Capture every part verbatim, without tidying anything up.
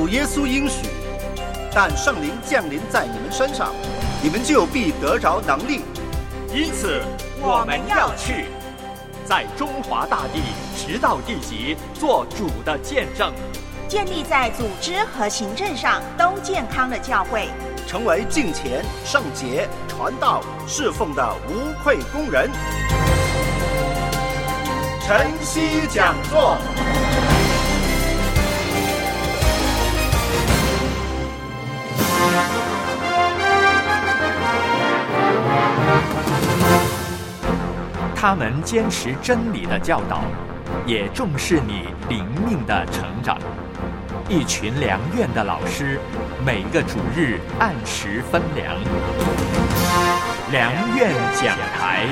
主耶稣应许，但圣灵降临在你们身上，你们就必得着能力。 因此我们要去，在中华大地直到地极做主的见证， 建立在组织和行政上都健康的教会， 成为敬虔、圣洁、传道、侍奉的无愧工人。晨曦讲座。 他们坚持真理的教导，也重视你灵命的成长。一群良院的老师，每个主日按时分粮。良院讲台。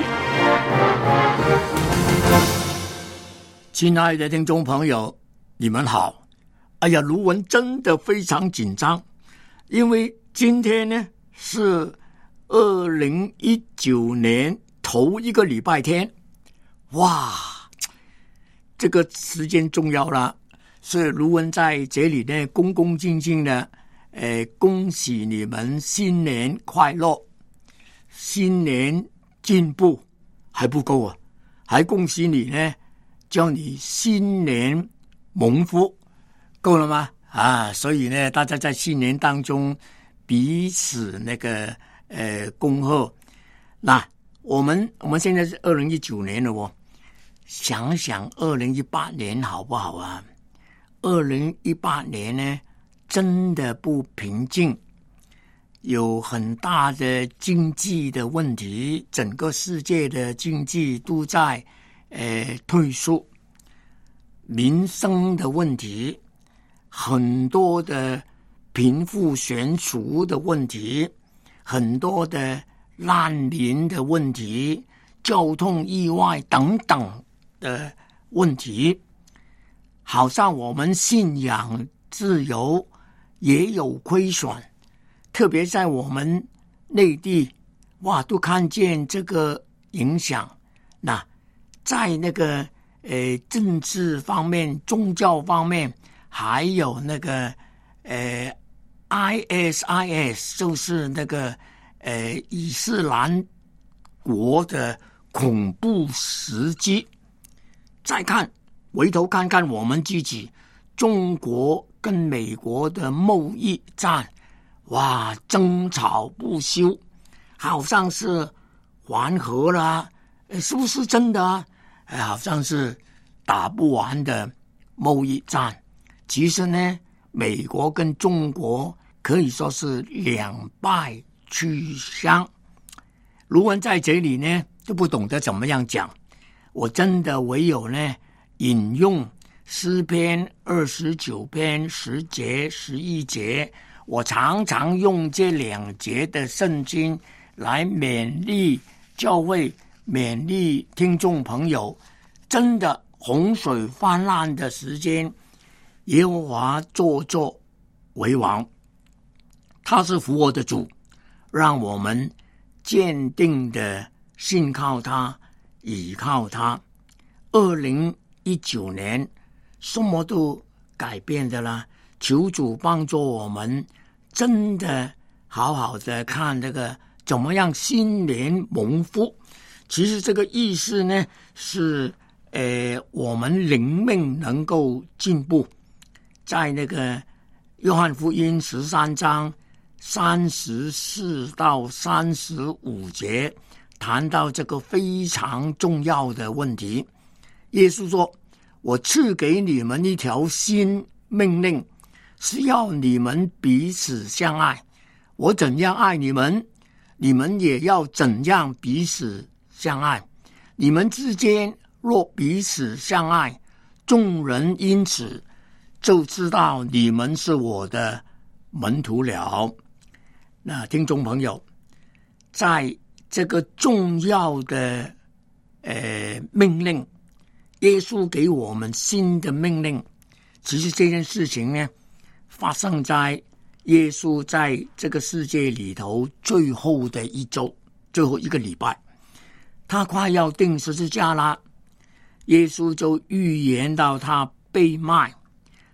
亲爱的听众朋友，你们好。哎呀，卢文真的非常紧张，因为今天呢是二零一九年头一个礼拜天，哇，这个时间重要了，所以卢文在这里呢恭恭敬敬的，呃，恭喜你们新年快乐，新年进步还不够啊，还恭喜你呢，叫你新年蒙福，够了吗？啊，所以呢，大家在新年当中彼此那个呃恭贺。那我们我们现在是二零一九年了哦，想想二零一八年好不好啊？二零一八年呢，真的不平静，有很大的经济的问题，整个世界的经济都在呃退缩，民生的问题，很多的贫富悬殊的问题，很多的难民的问题，交通意外等等的问题，好像我们信仰自由也有亏损，特别在我们内地，哇，都看见这个影响。那在那个呃政治方面、宗教方面，还有那个呃 I S I S， 就是那个呃伊斯兰国的恐怖袭击。再看回头看看我们自己，中国跟美国的贸易战，哇，争吵不休，好像是缓和了，是不是真的啊？好像是打不完的贸易战。其实呢，美国跟中国可以说是两败俱伤。卢文在这里呢就不懂得怎么样讲，我真的唯有呢引用诗篇二十九篇十节十一节，我常常用这两节的圣经来勉励教会，勉励听众朋友。真的洪水泛滥的时间，耶和华坐作为王，他是复活的主，让我们坚定的信靠他，倚靠他。二零一九年什么都改变的啦，求主帮助我们，真的好好的看这个怎么样新年蒙福。其实这个意思呢是呃，我们灵命能够进步。在那个约翰福音十三章三十四到三十五节谈到这个非常重要的问题。耶稣说，我赐给你们一条新命令，是要你们彼此相爱。我怎样爱你们，你们也要怎样彼此相爱。你们之间若彼此相爱，众人因此就知道你们是我的门徒了。那听众朋友，在这个重要的呃命令，耶稣给我们新的命令，其实这件事情呢发生在耶稣在这个世界里头最后的一周，最后一个礼拜，他快要钉十字架了，耶稣就预言到他被卖，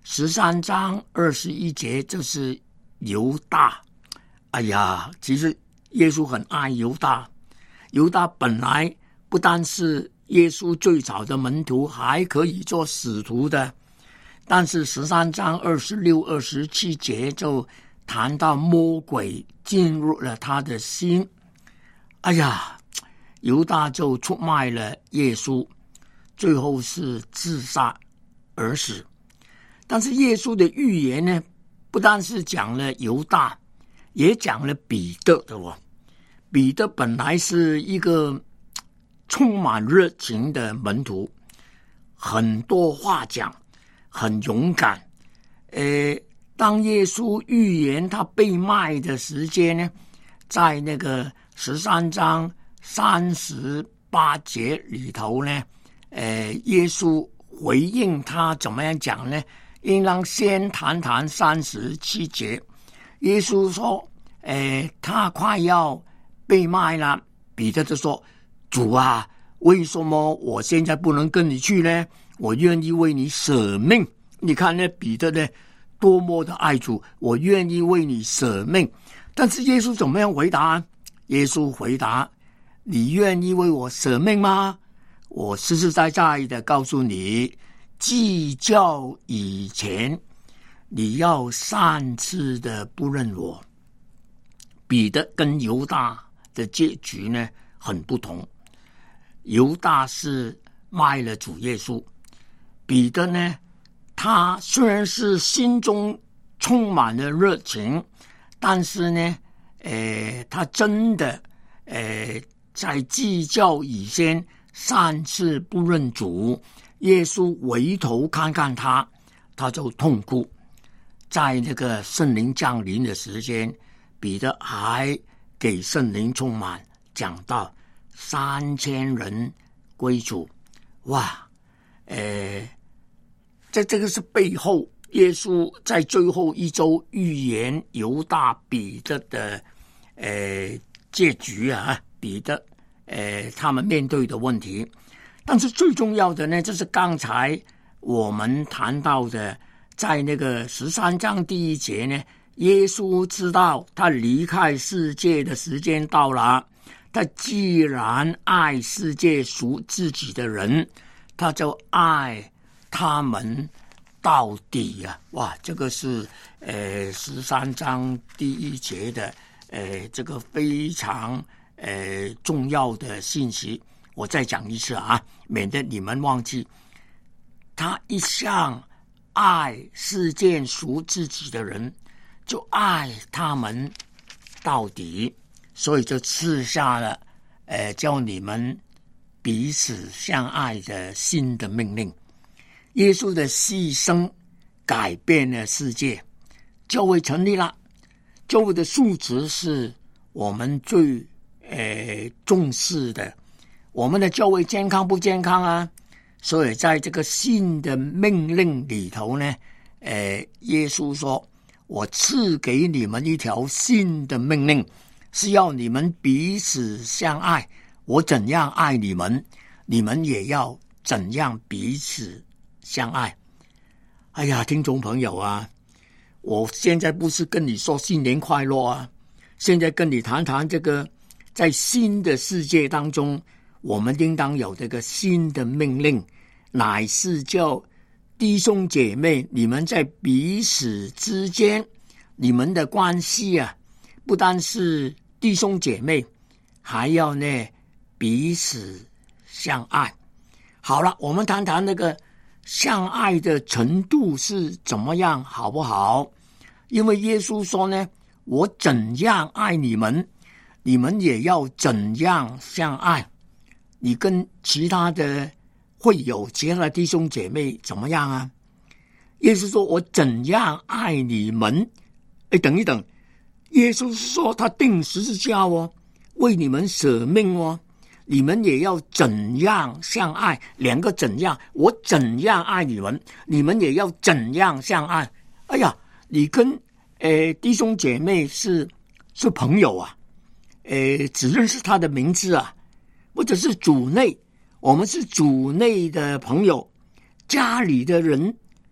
十三章二十一节，这是犹大。哎呀，其实耶稣很爱犹大。犹大本来不单是耶稣最早的门徒，还可以做使徒的。但是十三章二十六、二十七节就谈到魔鬼进入了他的心。哎呀，犹大就出卖了耶稣，最后是自杀而死。但是耶稣的预言呢，不单是讲了犹大，也讲了彼得的哦。彼得本来是一个充满热情的门徒，很多话讲，很勇敢。呃，当耶稣预言他被卖的时间呢，在那个十三章三十八节里头呢，呃，耶稣回应他怎么样讲呢？应当先谈谈三十七节。耶稣说，呃，他快要被卖了。彼得就说，主啊，为什么我现在不能跟你去呢？我愿意为你舍命。你看呢，彼得呢多么的爱主，我愿意为你舍命。但是耶稣怎么样回答？耶稣回答，你愿意为我舍命吗？我实实在在的告诉你，计较以前，你要三次的不认我。彼得跟犹大的结局呢很不同。犹大是卖了主耶稣，彼得呢，他虽然是心中充满了热情，但是呢，呃，他真的，呃，在计较以前三次不认主。耶稣回头看看他，他就痛哭。在那个圣灵降临的时间，彼得还给圣灵充满，讲到三千人归主。哇，呃，在这个是背后，耶稣在最后一周预言犹大彼得的呃结局啊，彼得呃他们面对的问题。但是最重要的呢，就是刚才我们谈到的，在那个十三章第一节呢，耶稣知道他离开世界的时间到了，他既然爱世界属自己的人，他就爱他们到底啊！哇，这个是呃十三章第一节的呃这个非常呃重要的信息。我再讲一次啊，免得你们忘记。他一向爱世界属自己的人，就爱他们到底，所以就赐下了呃叫你们彼此相爱的新的命令。耶稣的牺牲改变了世界，教会成立了。教会的素质是我们最呃重视的。我们的教会健康不健康啊？所以在这个新的命令里头呢，呃，耶稣说，我赐给你们一条新的命令，是要你们彼此相爱。我怎样爱你们，你们也要怎样彼此相爱。哎呀，听众朋友啊，我现在不是跟你说新年快乐啊，现在跟你谈谈这个在新的世界当中，我们应当有这个新的命令，乃是叫弟兄姐妹，你们在彼此之间，你们的关系啊，不单是弟兄姐妹，还要呢彼此相爱。好了，我们谈谈那个相爱的程度是怎么样，好不好？因为耶稣说呢，我怎样爱你们，你们也要怎样相爱。你跟其他的会友、其他的弟兄姐妹怎么样啊？耶稣说，我怎样爱你们。哎，等一等，耶稣说他钉十字架哦，为你们舍命哦，你们也要怎样相爱。两个怎样，我怎样爱你们，你们也要怎样相爱。哎呀，你跟呃弟兄姐妹是是朋友啊，呃只认识他的名字啊，或者是主内，我们是主内的朋友，家里的人，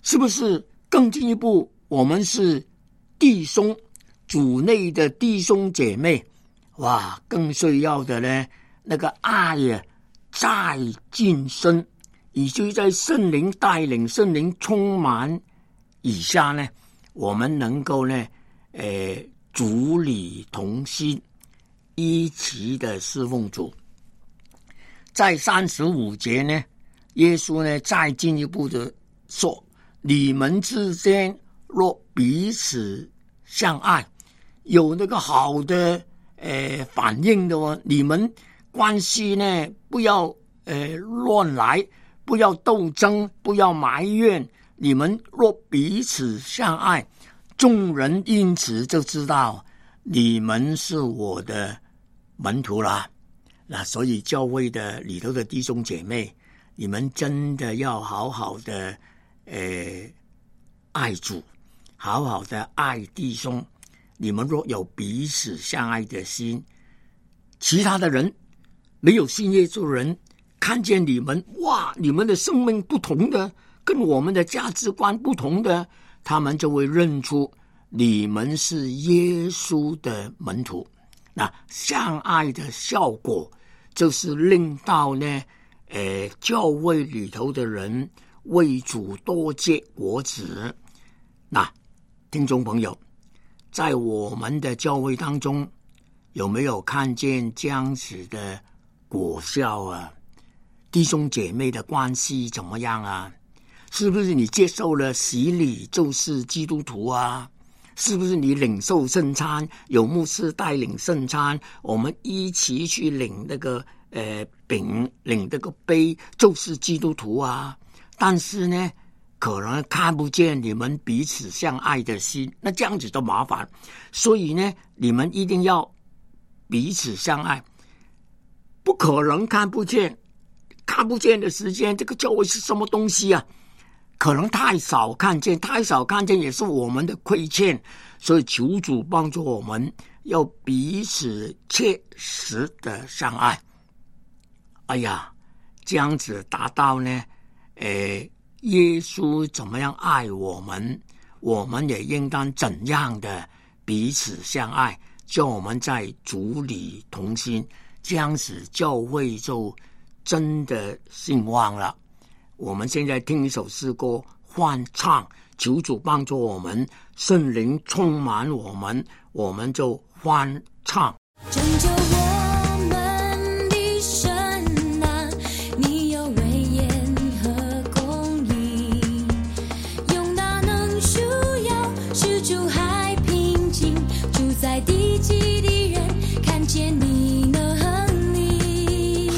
是不是更进一步，我们是弟兄，主内的弟兄姐妹，哇，更需要的呢，那个爱呀，再进深，以至于在圣灵带领、圣灵充满以下呢，我们能够呢，呃，主理同心，一起的侍奉主。在三十五节呢，耶稣呢再进一步的说，你们之间若彼此相爱，有那个好的呃反应的哦，你们关系呢不要呃乱来，不要斗争，不要埋怨，你们若彼此相爱，众人因此就知道你们是我的门徒了。那所以教会的里头的弟兄姐妹，你们真的要好好的呃爱主，好好的爱弟兄。你们若有彼此相爱的心，其他的人没有信耶稣的人看见你们，哇，你们的生命不同的，跟我们的价值观不同的，他们就会认出你们是耶稣的门徒。那相爱的效果就是令到呢呃，教会里头的人为主多结果子。那听众朋友，在我们的教会当中，有没有看见这样子的果效啊？弟兄姐妹的关系怎么样啊？是不是你接受了洗礼就是基督徒啊？是不是你领受圣餐，有牧师带领圣餐，我们一起去领那个呃饼，领那个杯，就是基督徒啊？但是呢，可能看不见你们彼此相爱的心，那这样子就麻烦。所以呢，你们一定要彼此相爱，不可能看不见，看不见的时间，这个教会是什么东西啊？可能太少看见，太少看见也是我们的亏欠，所以求主帮助我们，要彼此切实的相爱。哎呀，这样子达到呢，呃，耶稣怎么样爱我们，我们也应当怎样的彼此相爱，叫我们在主里同心，这样子教会就真的兴旺了。我们现在听一首诗歌，欢唱，求主帮助我们，圣灵充满我们，我们就欢唱。 拯救我们的神啊，你有威严和公义，用大能束腰，使主海平静，住在地极的人看见你能力，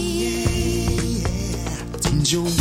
拯救我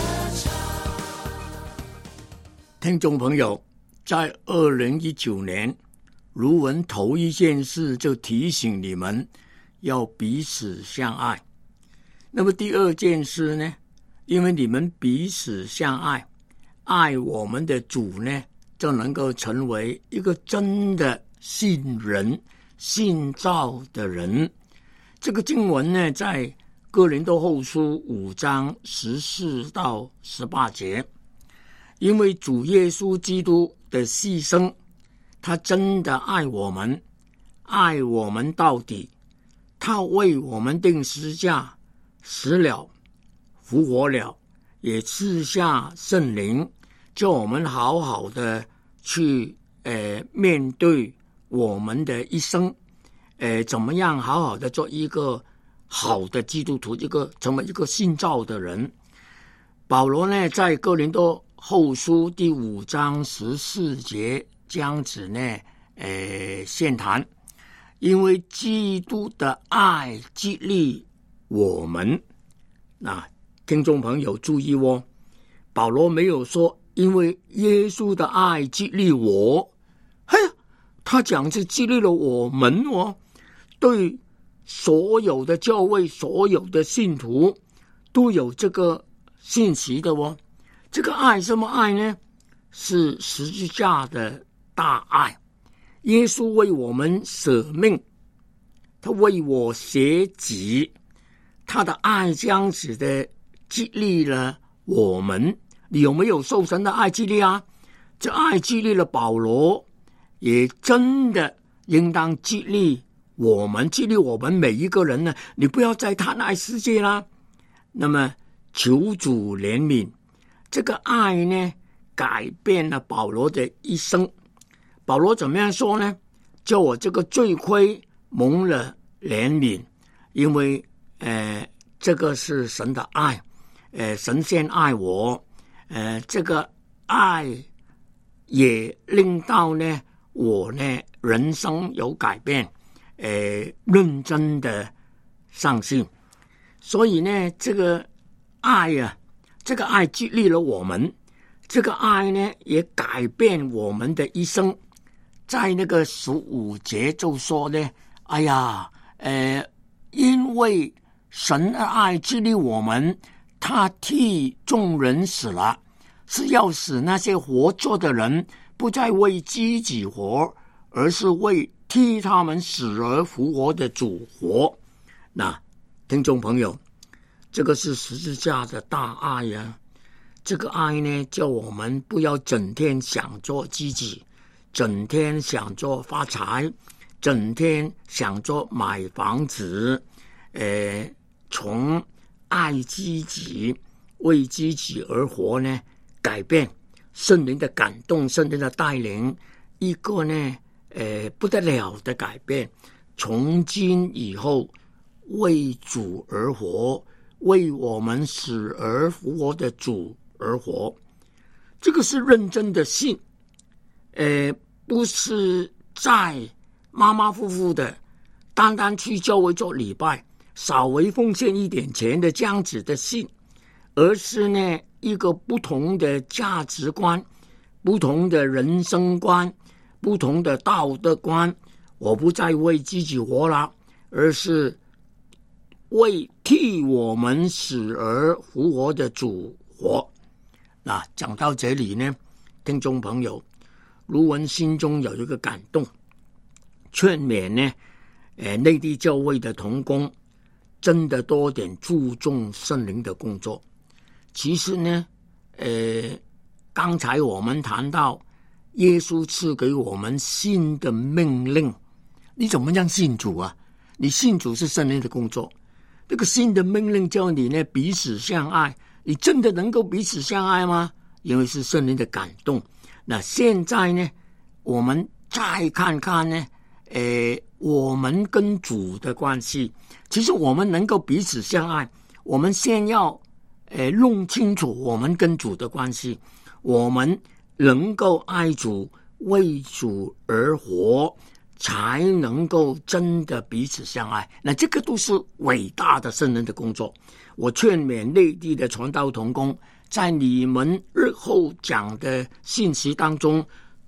听众朋友，在二零一九年， 卢文头一件事就提醒你们要彼此相爱。那么第二件事呢，因为你们彼此相爱，爱我们的主呢，就能够成为一个真的信人信造的人。这个经文呢，在哥林多后书五章十四到十八节。因为主耶稣基督的牺牲，他真的爱我们，爱我们到底。他为我们钉十字架，死了，复活了，也赐下圣灵，叫我们好好的去呃面对我们的一生，呃怎么样好好的做一个好的基督徒，一个成为一个信造的人。保罗呢，在哥林多后书第五章十四节这样子呢，呃，献谈，因为基督的爱激励我们。那听众朋友注意哦，保罗没有说因为耶稣的爱激励我，嘿，他讲是激励了我们哦。对所有的教会、所有的信徒都有这个信息的哦。这个爱什么爱呢？是十字架的大爱。耶稣为我们舍命，他为我舍己，他的爱这样子的激励了我们。你有没有受神的爱激励啊？这爱激励了保罗，也真的应当激励我们，激励我们每一个人呢。你不要再贪爱世界啦。那么求主怜悯。这个爱呢，改变了保罗的一生。保罗怎么样说呢？叫我这个罪亏蒙了怜悯，因为呃，这个是神的爱，呃，神先爱我，呃，这个爱也令到呢我呢人生有改变，呃，认真的相信。所以呢，这个爱啊。这个爱激励了我们，这个爱呢也改变我们的一生。在那个十五节就说呢，哎呀，呃，因为神的爱激励我们，他替众人死了，是要使那些活着的人不再为自己活，而是为替他们死而复活的主活。那听众朋友，这个是十字架的大爱呀！这个爱呢，叫我们不要整天想做自己，整天想做发财，整天想做买房子，呃，从爱自己、为自己而活呢，改变圣灵的感动、圣灵的带领，一个呢，呃，不得了的改变。从今以后，为主而活。为我们死而复活的主而活，这个是认真的信，呃，不是在马马虎虎的，单单去教会做礼拜，稍微奉献一点钱的这样子的信，而是呢一个不同的价值观、不同的人生观、不同的道德观。我不再为自己活了，而是为替我们死而复活的主活。那讲到这里呢，听众朋友，卢文心中有一个感动，劝勉呢，呃，内地教会的同工真的多点注重圣灵的工作。其实呢，呃，刚才我们谈到耶稣赐给我们新的命令，你怎么样信主啊？你信主是圣灵的工作。这个新的命令叫你呢彼此相爱，你真的能够彼此相爱吗？因为是圣灵的感动。那现在呢，我们再看看呢，呃，我们跟主的关系。其实我们能够彼此相爱，我们先要呃弄清楚我们跟主的关系，我们能够爱主，为主而活，才能够真的彼此相爱。那这个都是伟大的圣人的工作。我劝勉内地的传道同工，在你们日后讲的信息当中，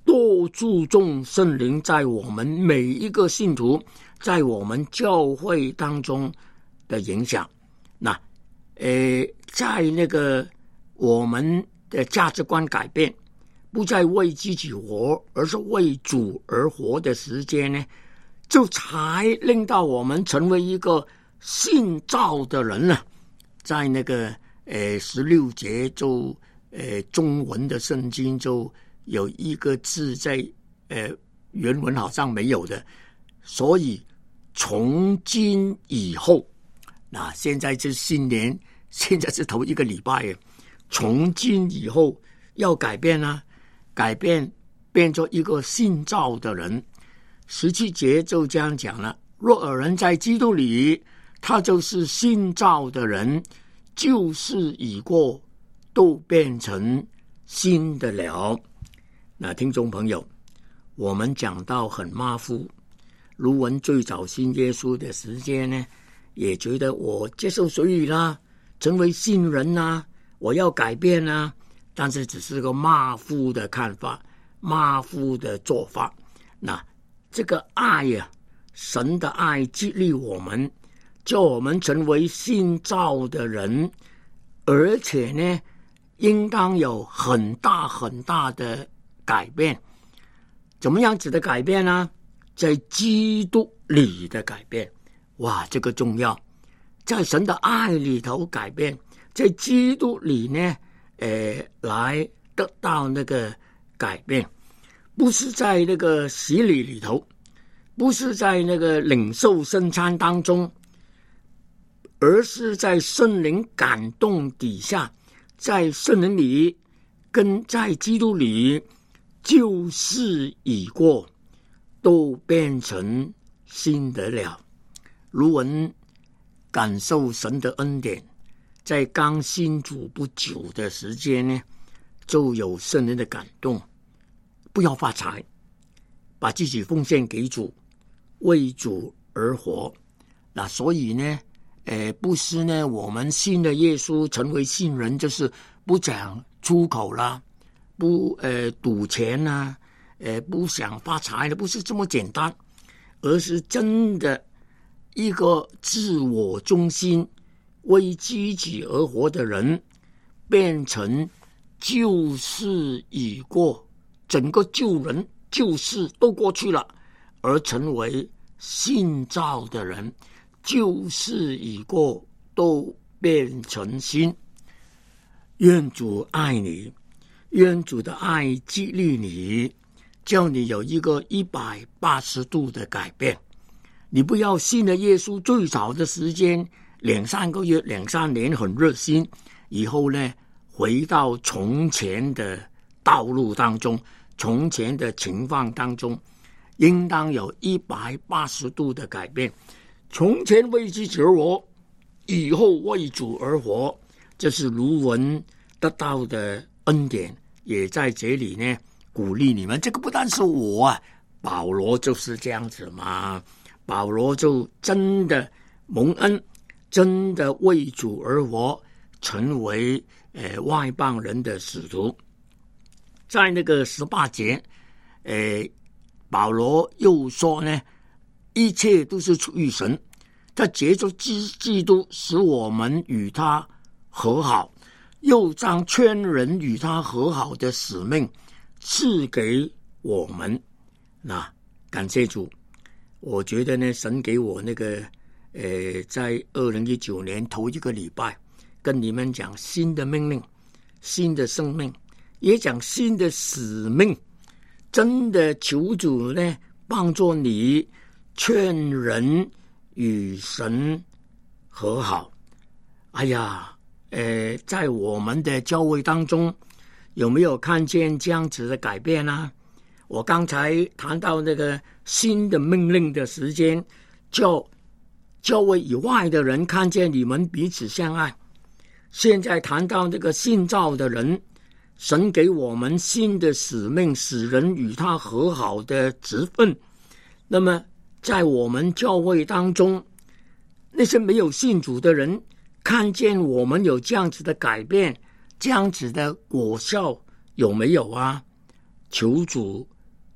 多注重圣灵在我们每一个信徒，在我们教会当中的影响。那呃，在那个我们的价值观改变，不再为自己活，而是为主而活的时间呢，就才令到我们成为一个信造的人了。在那个呃十六节就呃中文的圣经就有一个字在呃原文好像没有的，所以从今以后，那现在是新年，现在是头一个礼拜，从今以后要改变啊，改变变做一个信造的人。十七节就这样讲了，若有人在基督里，他就是新造的人，旧事已过，都变成新的了。那听众朋友，我们讲到很马虎，卢文最早信耶稣的时间呢，也觉得我接受水礼啦，成为新人啦，我要改变啦，但是只是个马虎的看法，马虎的做法。那这个爱呀、啊，神的爱激励我们，叫我们成为新造的人，而且呢，应当有很大很大的改变。怎么样子的改变呢？在基督里的改变。哇，这个重要，在神的爱里头改变，在基督里呢，呃，来得到那个改变。不是在那个洗礼里头，不是在那个领受圣餐当中，而是在圣灵感动底下，在圣灵里跟在基督里，旧事已过，都变成新的了。卢文感受神的恩典，在刚信主不久的时间呢，就有圣灵的感动，不要发财，把自己奉献给主，为主而活。那所以呢，呃，不是呢，我们信了耶稣成为信人，就是不讲出口啦，不呃赌钱啦，呃不想发财的，不是这么简单，而是真的一个自我中心、为自己而活的人，变成旧事已过，整个旧人旧事都过去了，而成为新造的人，旧事已过，都变成新。愿主爱你，愿主的爱激励你，叫你有一个一百八十度的改变。你不要信了耶稣最早的时间两三个月、两三年很热心，以后呢回到从前的道路当中，从前的情况当中，应当有一百八十度的改变。从前为自己而活，以后为主而活，这是卢文得到的恩典，也在这里呢鼓励你们。这个不但是我啊，保罗就是这样子嘛。保罗就真的蒙恩，真的为主而活，成为呃外邦人的使徒。在那个十八节，呃，保罗又说呢，一切都是出于神，他借着基督使我们与他和好，又将劝人与他和好的使命赐给我们。那感谢主。我觉得呢，神给我那个，呃，在二零一九年头一个礼拜，跟你们讲新的命令、新的生命，也讲新的使命。真的求主呢，帮助你劝人与神和好。哎呀，呃，在我们的教会当中，有没有看见这样子的改变呢？我刚才谈到那个新的命令的时间，叫教会以外的人看见你们彼此相爱。现在谈到那个信造的人，神给我们新的使命，使人与他和好的职分。那么在我们教会当中，那些没有信主的人看见我们有这样子的改变，这样子的果效有没有啊？求主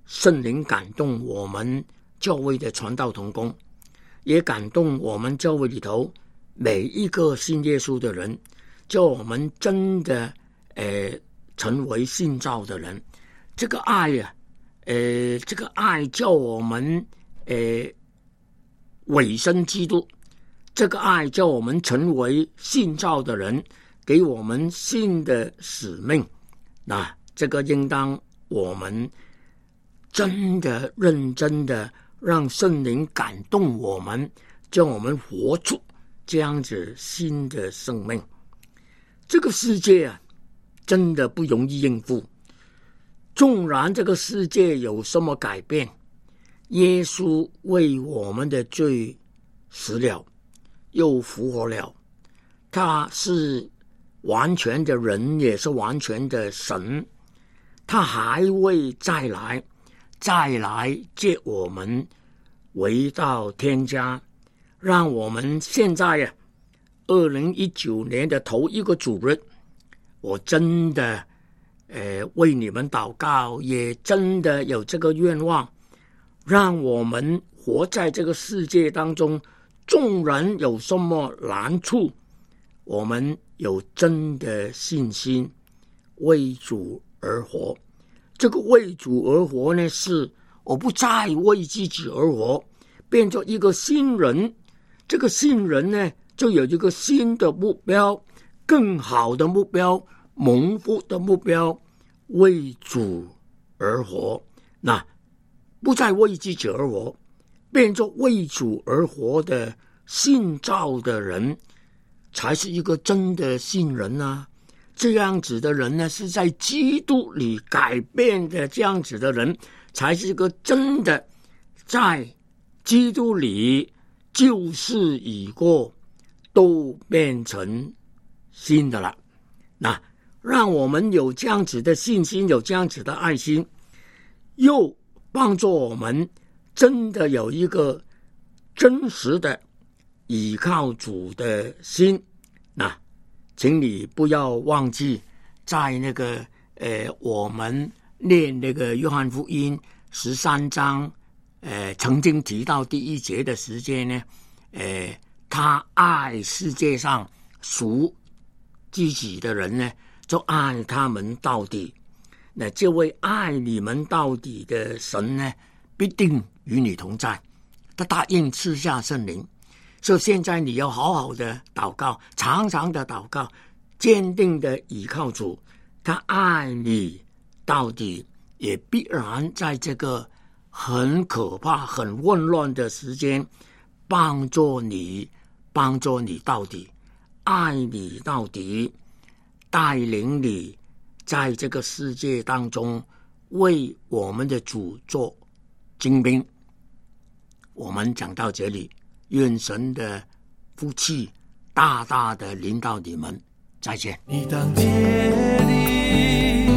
圣灵感动我们教会的传道同工，也感动我们教会里头每一个信耶稣的人，叫我们真的呃成为信造的人。这个爱啊，呃，这个爱叫我们呃委身基督，这个爱叫我们成为信造的人，给我们新的使命。那这个应当我们真的认真的让圣灵感动我们，叫我们活出这样子新的生命。这个世界啊，真的不容易应付。纵然这个世界有什么改变，耶稣为我们的罪死了，又复活了。他是完全的人，也是完全的神。他还会再来，再来接我们回到天家，让我们现在啊，二零一九年的头一个主日，我真的呃为你们祷告，也真的有这个愿望，让我们活在这个世界当中，纵然有什么难处，我们有真的信心为主而活。这个为主而活呢，是我不再为自己而活，变作一个新人。这个新人呢，就有一个新的目标，更好的目标，蒙福的目标，为主而活。那不再为自己而活，变作为主而活的信造的人，才是一个真的信人啊。这样子的人呢，是在基督里改变的，这样子的人才是一个真的在基督里旧事已过，都变成新的了。那让我们有这样子的信心，有这样子的爱心，又帮助我们真的有一个真实的倚靠主的心。那请你不要忘记，在那个呃，我们念那个约翰福音十三章，呃，曾经提到第一节的时间呢，呃，他爱世界上属自己的人呢，就爱他们到底。那这位爱你们到底的神呢，必定与你同在，他答应赐下圣灵。所以现在你要好好的祷告，常常的祷告，坚定的倚靠主，他爱你到底，也必然在这个很可怕很混乱的时间帮助你帮助你到底，爱你到底，带领你在这个世界当中为我们的主做精兵。我们讲到这里，愿神的福气大大的临到你们，再见。 你当竭力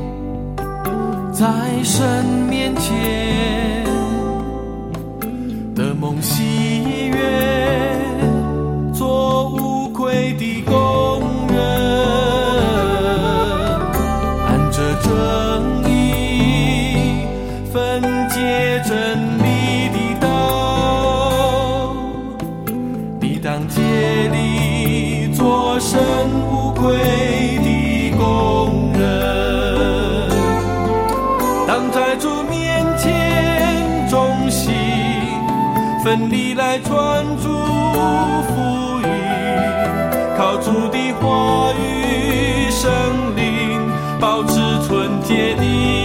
在神面前的梦喜悦，做无愧的工人，按着正义分解真理的道，你当竭力做神无愧的工人，当在主面前忠心奋力来传主福音，靠主的话语圣灵保持纯洁的